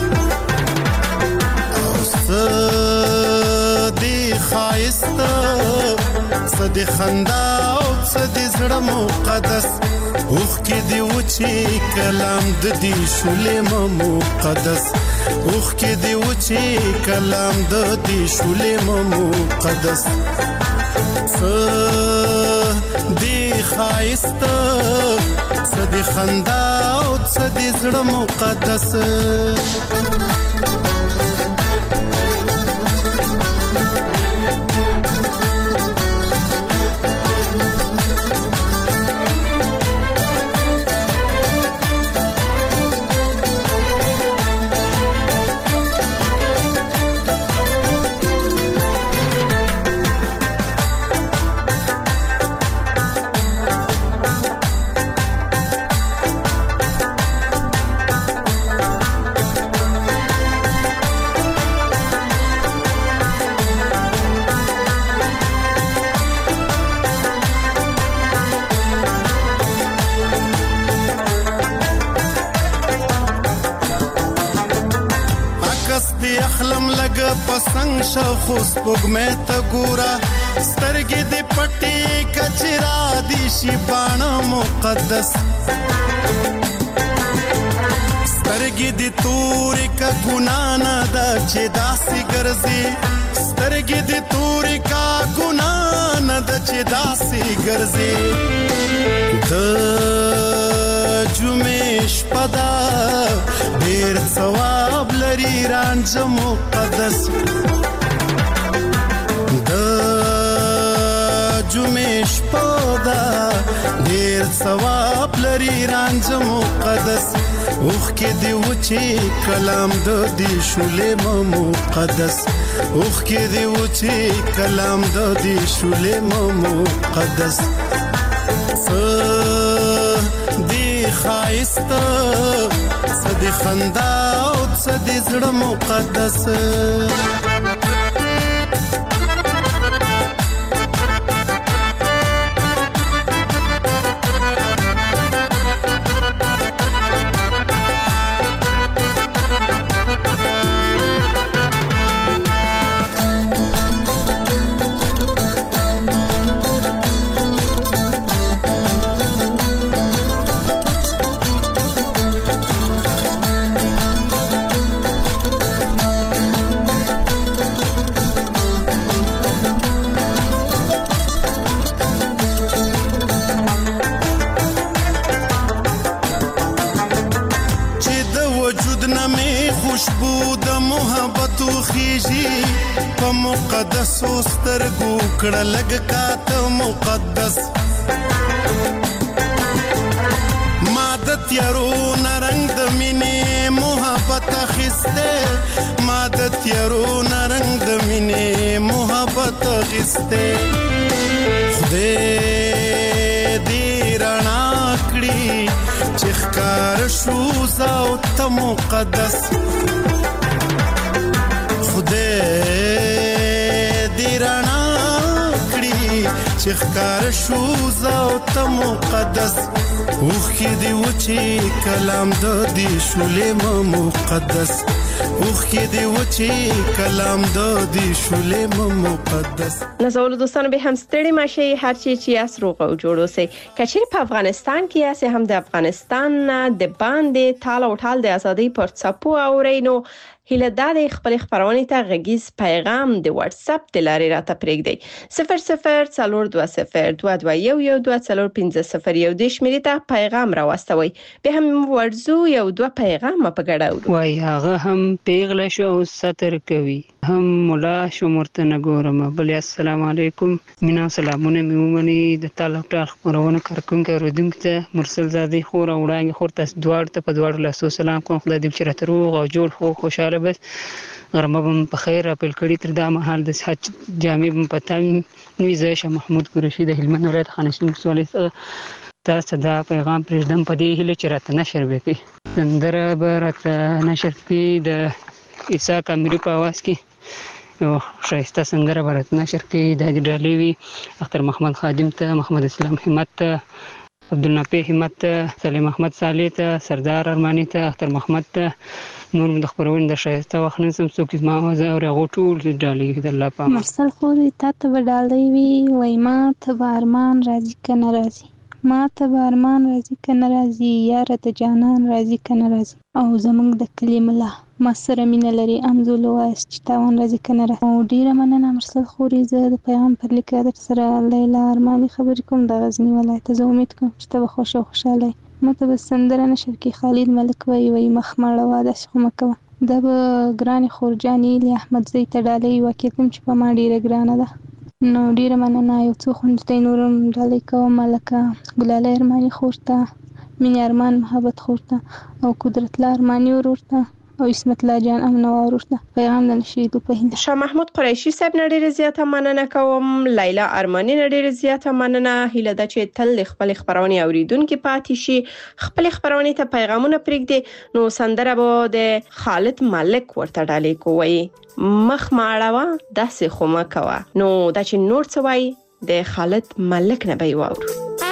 او څه د خایست څه د خندا او څه د زړه مقدس اوخ کې دی و چې کلام د دې شولې مقدس اوخ کې دی و چې کلام د دې شولې مقدس څه د خایست څه د خندا او څه د زړه مقدس پسنګ شخو سپوږمې ته ګورا سترګې دې پټې کچرا دي شي باڼه مقدس سترګې دې تورې کا ګنا نه دا چې داسې ګرځي سترګې دې تورې کا ګنا نه دا چې داسې ګرځي د جمعې شپه ده ډېر ثواب لري رانجه مقدس د جمعې شپه ده ډېر ثواب لري رانجه مقدس اوخ کې دی و چې کلام د دې شولې مقدس اوخ کې دی و چې کلام د دې شولې مقدس خایست څه د خندا او څه د زړه مقدس وجود نمې خوشبو د محبت خيږي په مقدس سترګو کړه لګ کاته مقدس مادت یارو نرنګ د مینې محبت خسته مادت یارو نرنګ د مینې محبت خسته خدای دې رڼا کړی چې ښکار شو زاو ته مقدس خدای دې رڼا کړی چې ښکار شو زاو ته مقدس اوخې دې وچې کلام د دې شولې مقدس اوخې دې وچې کلام د دې شولې مقدس. نازولو دوستانو به هم ستړي ماشي هر چی چې اس روغ او جوړ اوسئ. کچې په افغانستان کې اسه هم د افغانستان د باندې تال او ټال د ازادي پر څپو اورینو هله د خپل خبرونه ته غږیز پیغام د واتس اپ د لارې راته پرېږدي صفر صفر څلور دوه صفر دوه دوه یو یو دوه څلور پنځه صفر یو د شمیرې ته پیغام راوستوي به هم ورزو یو دوه پیغام په ګډه اورو وای هغه هم پیغله شو ستر کوي هم مولا شو مرته نګورم بل السلام علیکم مینا سلامونه میومني د تعلق خبرونه کارکونکو رودونکو ته مرسل زادي خور او وړاندې خور تاسو دوړ ته په دوړ له سلام کوم خدای دې چې روغ او جوړ خو خوشاله بس غرمه بم په خیر خپل کړي تر دا مهال د حج جامع بم پتاوي نوې زشه محمود قریشي د هلمند ولایت خانشین سوالې تاسو دا پیغام پرېږدم په دې هله چې راته نشر وکړي سندره به راته نشر کړي د عیسی کامری په आवाज کې یو شایسته سندره به راته نشر کړي د ډالۍ وي اختر محمد خادم ته محمد اسلام همت ته عبدالنافع همت ته سلیم احمد صالح ته سردار ارمانی ته اختر محمد ته نور د خبرونه د شایسته وخت نسم څوک ما وزه او غوټول ډالۍ د الله پام مرسل خوري ته ته ډالۍ وي وای ما ته بارمان راځي کنه راځي ما ته بارمان راځي کنه راځي یاره ته جانان راځي کنه راځي او زمونږ د کلیم الله ما سره مینه لري امزول وایس چې تاوان راځي کنه راځي او ډیره مننه مرسل خوري زه د پیغام پر لیک در سره لیلا ارمانی خبرې کوم د غزنی ولایت زه امید کوم چې ته خوش او خوشاله مته بسندره نشر کې خالد ملک وای وای مخ مړه واده خو مکه د ګران خورجانی لی احمد زید ډالۍ وکیتم چې په ما ډیره ګرانه ده نو ډیره مننه یو څو خوندته نورم ډالۍ کوم ملکه ګلاله ارمانی خورته مين ارمان محبت خورته او قدرت الله ارمانی ورورته او اسمت الله جان امنو ورورته پیغام د نشید په هند شاه محمود قریشي صاحب نړۍ زیاته مننه کوم لیلا ارمانی نړۍ زیاته مننه هله د چې تل خپل خبرونه اوریدونکو پاتې شي خپل خبرونه ته پیغامونه پرېږدي نو سندره به د خالد ملک ورته ډالۍ کوي مخ ماړه داسې خو مکوه نو د چې نور څه وای د خالد ملک نه به وورو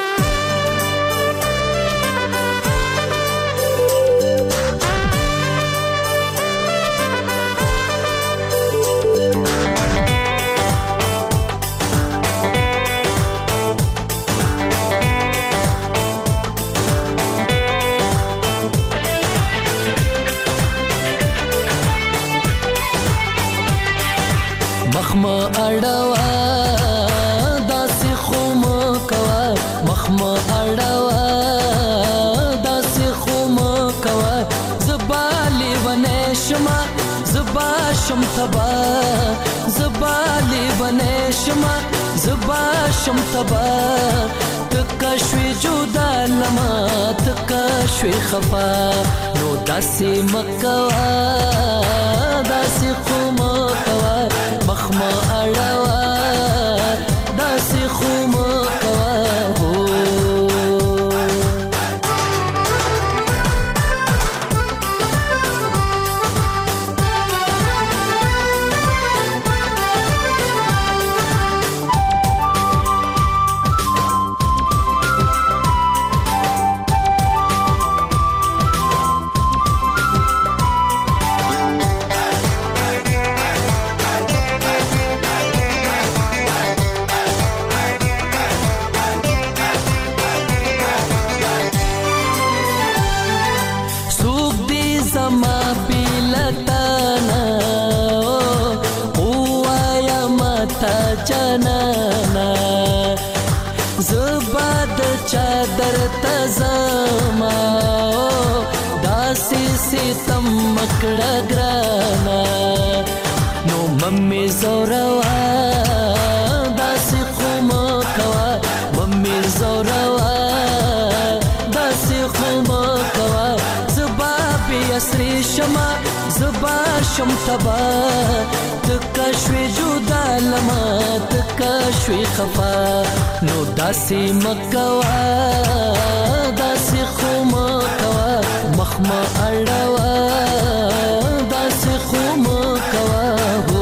مخما اړوا داسې خو مو کوا مخما اړوا داسې خو مو کوا زبالي ونشما زبا شم تبا زبالي ونشما زبا شم تبا تکشوي جدا لما تکشوي خفا نو داسې مکوا داسې خو مو کوا مخما اړوا داسې خو مو کوا چادر تزما داسې ستم مکړه ګرانا نو ممي زوروا داسې خو مکوا ممي زوروا داسې خو مکوا زبا په اسري شما زبا شم تبا تکا شوي جدا لما تکا شوي خفا نو داسې مکوا داسې خو مکوا مخما اړوا داسې خو مکوا هو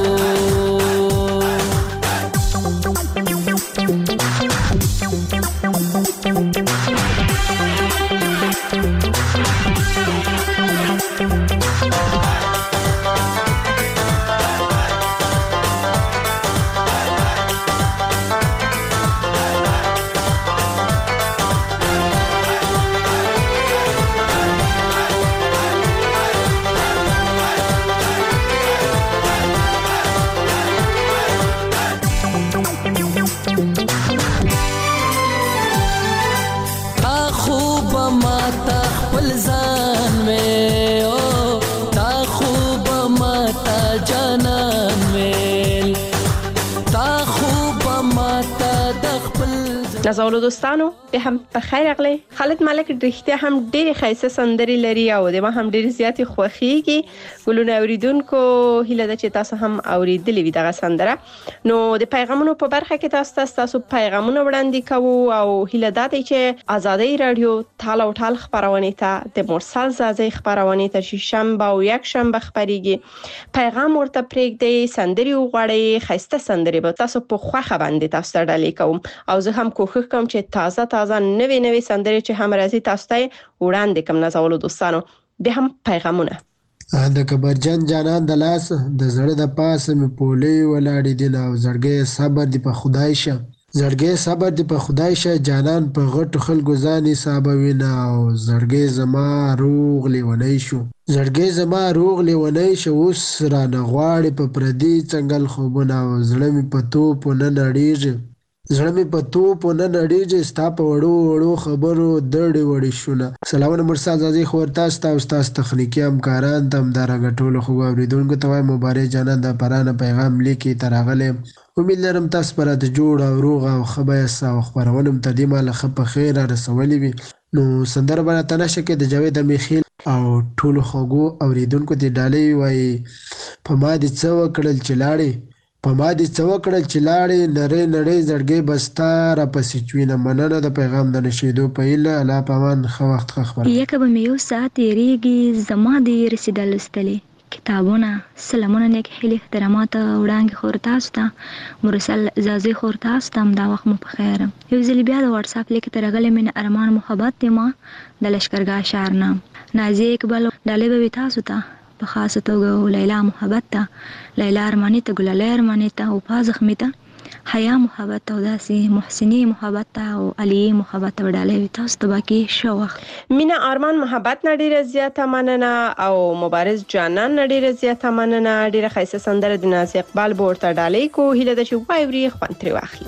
نازولو دوستانو به هم په خیر اغلی خالد ملک رښتیا هم ډېرې ښایسته سندرې لري او د ما هم ډېرې زیاتې خوښیږي ګلونه اوریدونکو هیله ده چې تاسو هم اوریدلې وي دغه سندره نو د پیغامونو په برخه کې تاسو تاسو پیغامونه وړاندې کوو او هیله ده چې آزادۍ رادیو تال او ټال خبرونه ته د مرسل زازي خبرونه ته چې شنبه او یک شنبه خبريږي پیغام ورته پرېږدي سندري وغوړي ښایسته سندري به تاسو په خوخه باندې تاسو ته ډالۍ کوم او زه هم کوښښ کوم چې تازه تازه نوې نوې سندري چې هم راځي تاسو ته وړاندې کوم نازولو دوستانو به هم پیغامونه د کبرجن جانان د لاس د زړه د پاسه مې پولې ولاړې دي او زړګې صبر دی په خدای شه زړګې صبر دی په خدای شه جانان په غټو خلکو ځانې صاحب وینا او زړګې زما روغ لیونی شو زړګې زما روغ لیونی شو اوس را نغواړي په پردي څنګل خوبونه او زړه مې په توپ نه نړیږي زړه مې په توپ نه نړیږي ستا په وړو وړو خبرو دړې وړې شونه سلامونه مرسل زازي خو تاسو ته استاد تخنیکی همکاران ته همدارنګه ټولو خو اوریدونکو ته وایم مبارک جانان د پرانه پیغام لیکي تراغله امید لرم تاسو پر د جوړ او روغ او خبره او خبرونه متدیمه لخه په خیر رسولې وي نو سندره باندې تنشه کې د جاوید میخیل او ټولو خو اوریدونکو ته ډالۍ وای په ما دي څو کړل چلاړي په ما دي څو کړل چې لاړې نری نری زړګې بستا را پسې چوینه مننه د پیغام د نشیدو په ایله الله پامان ښه وخت ښه خبره یکه به مې یو ساعت تېرېږي زما د رسېدل لوستلې کتابونه سلامونه نیک هیلې احترامات وړاندې خور تاسو ته مرسل زازي خور تاسو ته دا وخت مو په خیر یو ځل بیا د واتس اپ لیک ته راغلی مې ارمان محبت ما د لشکرګاه شهر نام نازي اقبال ډالۍ به تاسو ته په خاصه توګه لیلا محبت ته لیلا ارمانی ته ګلالۍ ارمانی ته او پازخمی ته حیا محبت او داسې محسنی محبت او علی محبت وډالې تاسو ته باقي شو وخت مینا ارمان محبت نډیره زیاته مننه او مبارز جانان نډیره زیاته مننه ډیره خیسه سندره د ناز اقبال بورته ډالې کو هله د شو وایوري خوانتري واخلي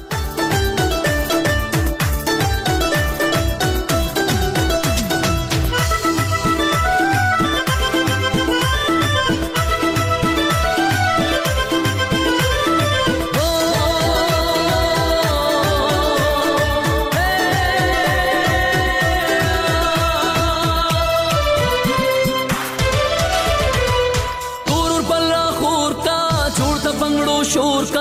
शोर का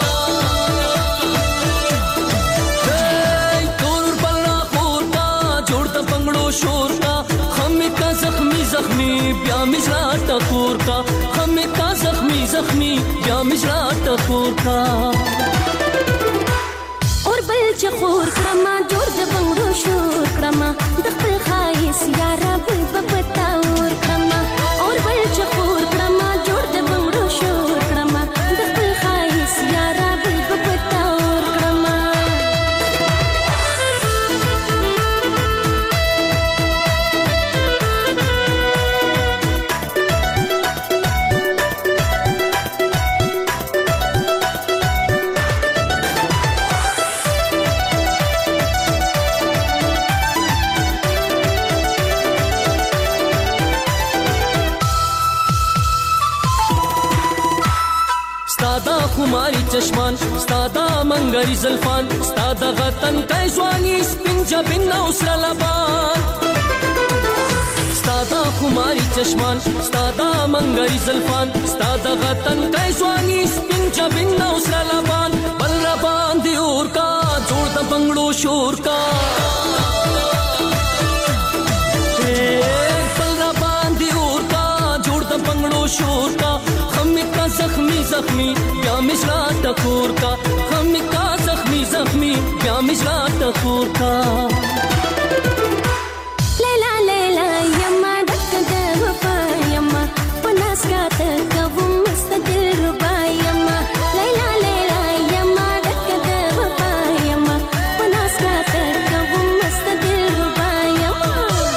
तोर पल्ला खोर का जोड़ता पंगड़ो शोर का हमें का जख्मी जख्मी ब्या मिजरा टकोर का हमें का जख्मी जख्मी ब्या मिजरा टकोर का और बल चखोर क्रमा जोड़ द पंगड़ो शोर क्रमा दखल खाइस यारा बल बपता और क्रमा और बल चखोर क्रमा जोड़ द पंगड़ो शोर क्रमा यारा बल बपता और क्रमा خماري چشمان ستا دا منګري زلفان ستا د غتن کای ځواني سپین جبین او سره لبان ستا دا خماري چشمان ستا دا منګري زلفان ستا د غتن کای ځواني سپین جبین او سره لبان بل را باندې اور کا جوړ د بنگړو شور کا بل را باندې اور کا جوړ د بنگړو شور کا خمی کا زخمی زخمی یا مشرا ټکور کا خمی کا زخمی زخمی یا مشرا ټکور کا لیلا لیلا یما ډک د وفا یما پناس کا ته کوم مستدل ربا یما لیلا لیلا یما ډک د وفا یما پناس کا ته کوم مستدل ربا یما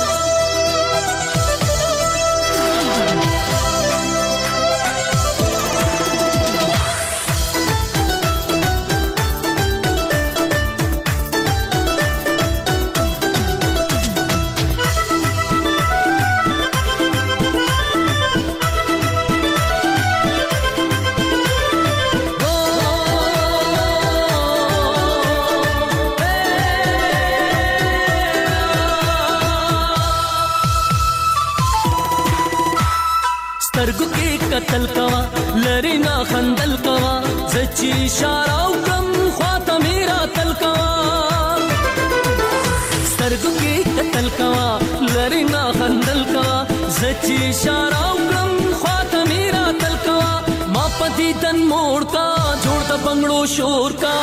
سترګو کې قتل کوا لری نا خندل کوا زچی اشاره وکم خواته میرا تل کوا سترګو کې قتل کوا لری نا خندل کوا زچی اشاره وکم خواته میرا تل کوا ما پدی دن موړ کا جوړ د بنگړو شور کا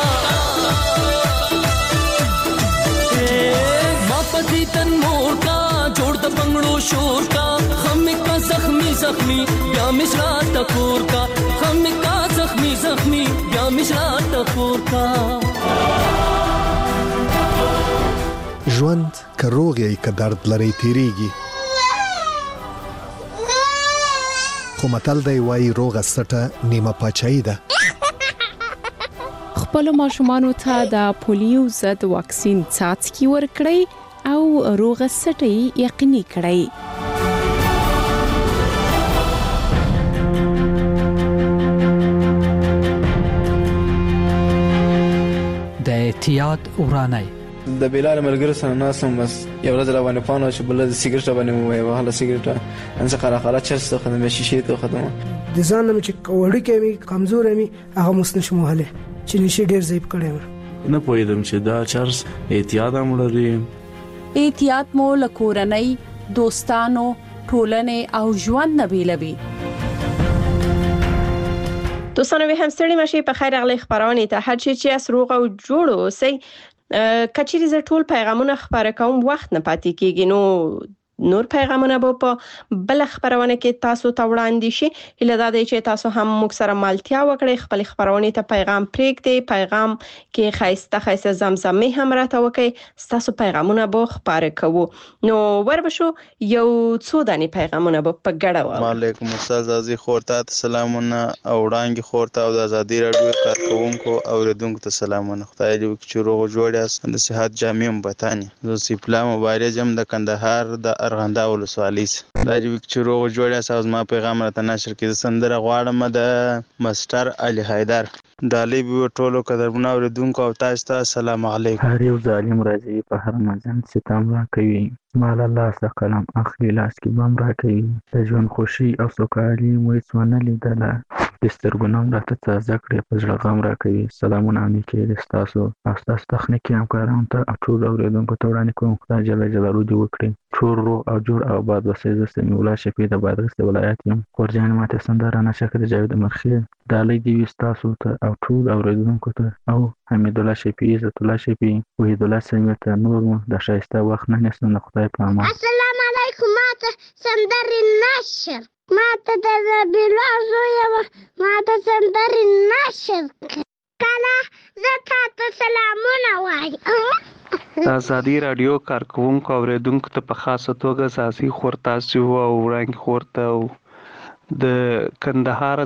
ما پدی دن موړ کا جوړ د بنگړو شور کا خمی کا زخمی زخمی یا مشرا ټکور کا خمی کا زخمی زخمی یا مشرا ټکور کا ژوند که روغ یې که درد لري تیریږي خو متل دی وایي روغه سټه نیمه پاچاهي ده خپل ماشومانو ته د پولیو ضد واکسین څاڅکي ورکړئ او روغه سټه یقیني کړئ د احتیاط ورانه د بلال ملګرو سره ناسم بس یو ورځ را باندې پانو چې بل د سیګریټ باندې مو وای وهله سیګریټ ان څه قره قره چرته خدمه شیشه ته خدمه د ځان نم چې وړي کې کمزور مې هغه مسنش موهله چې نشي ډیر ضعیف کړم نه پوهیدم چې دا چرس احتیاط هم لري احتیاط مو لکورنۍ دوستانو ټولنې او ژوند نبیلوي دوستانو به هم ستړي مشي په خیر اغلی خبرونه ته هر چی چې اسروغ او جوړ اوسئ کچېری ز ټول پیغامونه خبره کوم وخت نه پاتې کیږي نو نور پیغامونه به په بل خبرونه کې تاسو ته وړاندې شي هله دا دی چې تاسو هم موږ سره مالتیا وکړئ خپل خبرونه ته پیغام پریږدئ پیغام کې خایسته خایسته زمزمه هم راته وکړئ تاسو پیغامونه به خبره کوو نو وربشو یو څو دانی پیغامونه به په ګډه و وعلیکم السلام عزیز خورته سلامونه او وړاندې خورته او د ازادي رادیو کارکونکو او ردونکو ته سلامونه خدای دې وکړي چې روغ جوړ یاست د صحت جامع بتانی زه سپلا موبایل جام د کندهار د ارغنده ولسوالۍ دا چې وکړي چې روغ جوړ یاست او زما پیغام راته نشر کړي سندره غواړم د مستر علي حیدر دالي به ټولو قدرمنو اوریدونکو او تاسو ته السلام علیکم هر یو ظالم راځي په هر مزن ستم را کوي مال الله څخه کلام اخلي لاس کې بم را کوي د ژوند خوشي او سوکالي مو هیڅ ونه لیدله د سترګونم راته تازه کړې په زړه غم را کوي سلامونه امي کې تاسو او تاسو تخنیکي همکارانو ته او ټول اوریدونکو ته وړاندې کوم خدای جل جلاله دې وکړي ټول روغ او جوړ او باد وسې زه سمي الله شفیع د بادغیس ولایت یم خورجان ماته سندره نشه کړې جاوید مرخي دالي دی تاسو ته او ټول اوریدونکو ته او حمید الله شفیع عزت الله شفیع وحید الله سمي ته نور د شایسته وخت نه نسنه خدای په امان السلام علیکم ماته سندره نشر ماته د بلازو یو ماته سندره نشر کله زه تاسو سلامونه وایم د ازادي رادیو کارکونکو اوریدونکو ته په خاصه توګه ساسي خورتاسي او ورنګ خورته او د کندهار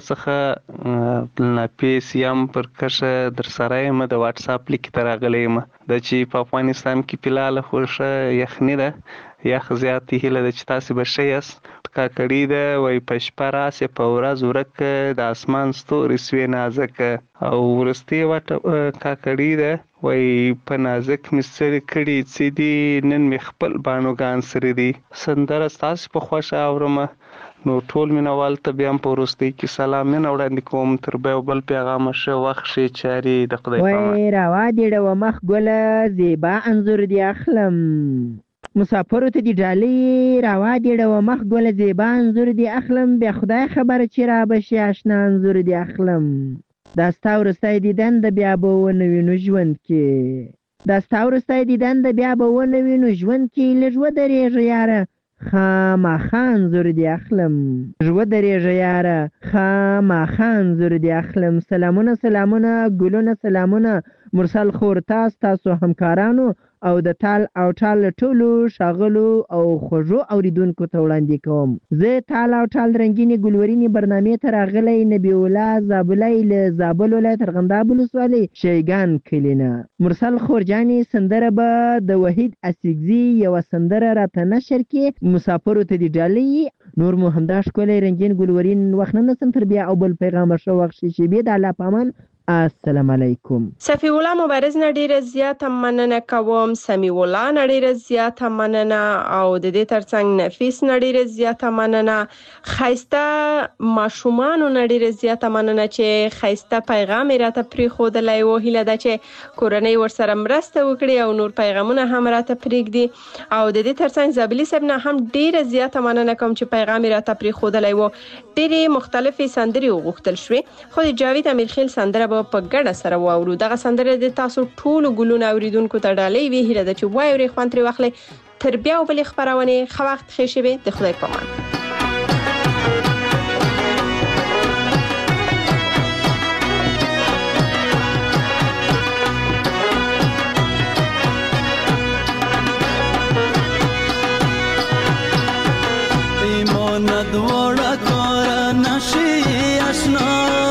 څخه نفیس یم پر کښه در سره یم د واټس اپ لیک ته راغلی یم د چې په افغانستان کې فلحال خو ښه یخني ده یخ زیاتې هیله ده چې تاسې به ښه یاست کاکړي ده وایي په شپه راسې په ورځ ورکه د اسمان ستوري سوې نازکه او وروستۍ واټه کاکړي ده وایي په نازک مې ستړي کړي څه دي نن مې خپل بانوګان سره دي سندره ستاسې په خوښه اورمه نو ټول مینوال ته بیا هم په وروستۍ کې سلامونه وړاندې کوم تر بیا بل پیغامه ښه وخت ښې چارې د خدای په امان وای راوا دې ډوه مخ ګله زیبا انځور دې اخلم مسافرو ته دې ډالۍ راوا دې ډوه مخ ګله زیبا انځور دې اخلم بیا خدای خبره چې را به شي اشنا انځور دې اخلم دا ستا وروستی دیدن د بیا به ونه وینو ژوند کې دا ستا وروستی دیدن د بیا به ونه وینو ژوند کې لږ ودرېږه یاره خامخا انځور دې اخلم لږ ودرېږه یاره خامخا انځور دې اخلم سلامونه سلامونه ګلونه سلامونه مرسل خور تاس تاسو همکارانو او د تال او ټال ټولو ښاغلو او خوږو اوریدونکو ته وړاندې کوم زه تال او ټال رنګینې ګلورینې برنامې ته راغلی نبی الله زابلی له زابل ولایت ارغنداب ولسوالۍ شیګان کلي نه مرسل خورجانې سندره به د وحید اسیګزي یوه سندره راته نشر کې مسافرو ته دې ډالۍ نور مو همدا ښکلی رنګین ګلورین وخت نه نسم تر بیا او بل پیغامه ښه وخت شي شیبې د الله په امان السلام علیکم صفی الله مبارز نه ډیره زیاته مننه کوم سمی الله نه ډیره زیاته مننه او د دې ترڅنګ نفیس نه ډیره زیاته مننه خیسته ماشومان نه ډیره زیاته مننه چې خیسته پیغام راته پری خودلای و هیله ده چې کورنۍ ورسره مرسته وکړي او نور پیغامونه هم راته پریږدي او د دې ترڅنګ زابلی صاحب نه هم ډیره زیاته مننه کوم چې پیغام راته پری خودلای و ډیره مختلفې سندري وغوښتل شوې خو د جاوید امیرخیل سندره په ګډه سره واورو دغه سندره د تاسو ټولو ګلونه اوریدونکو ته ډالۍ وی هیله ده چې وایوري خوان ترې واخلي تر بیا بل خبرونه خو وخت ښه شي د خدای په امان ایمان دوړه کور نشي آشنا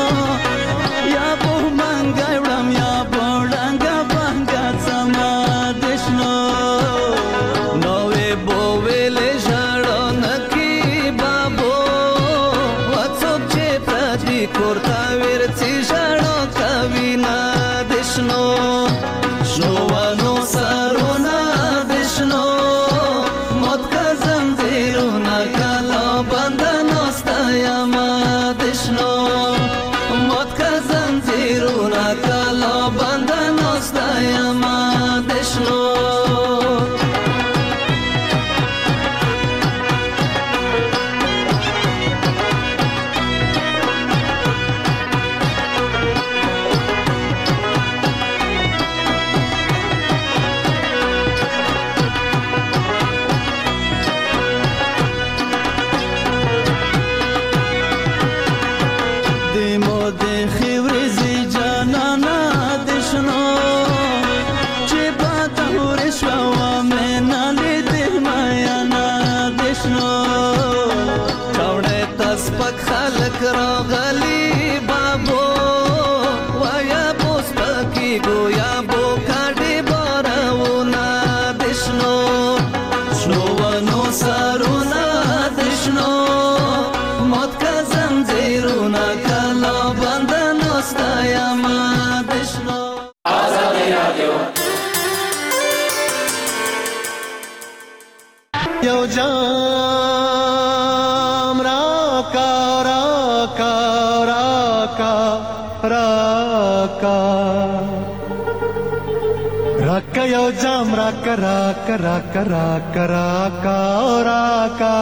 یو جام راکا راکا راکا راکا راکا راکا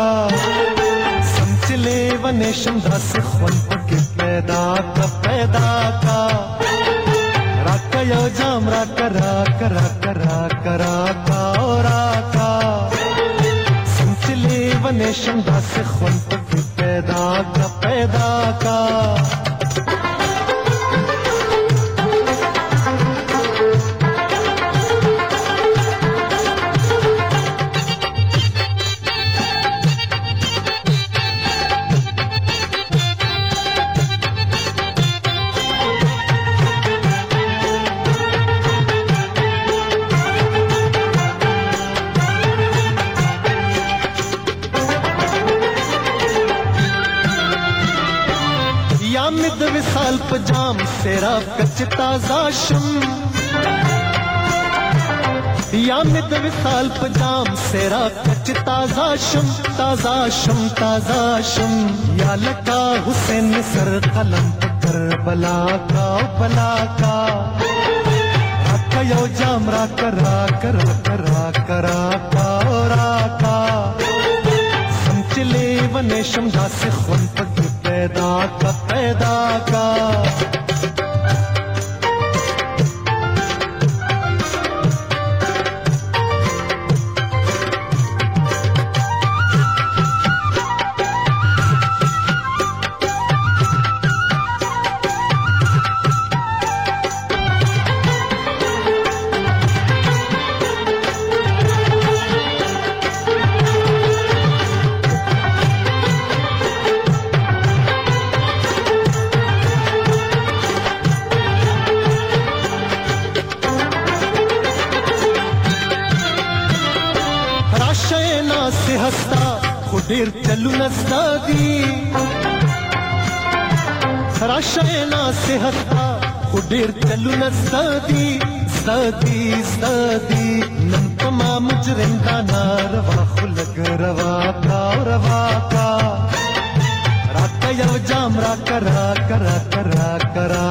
سمچلے ونیشن داس خون پکی پیدا کا پیدا کا راکا یو جام راکا راکا راکا راکا راکا راکا سمچلے ونیشن داس خون پکی پیدا کا پیدا کا या मिद विसाल पजाम सेरा कच ताजा शम या मिद विसाल पजाम सेरा कच ताजा शम ताजा शम ताजा शम या लका हुसैन सर कलम कर बला का बला का यो जामरा करा करा करा करा करा का समचले वने शमदा से खुन पग पैदा का पैदा का ډیر چلونه ستادي راشینا صحتا ډیر چلونه ستادي ستادي ستادي نن تمام مجرم دا ناروا خلق روا کا روا کا راته یو جام را کرا کرا کرا کرا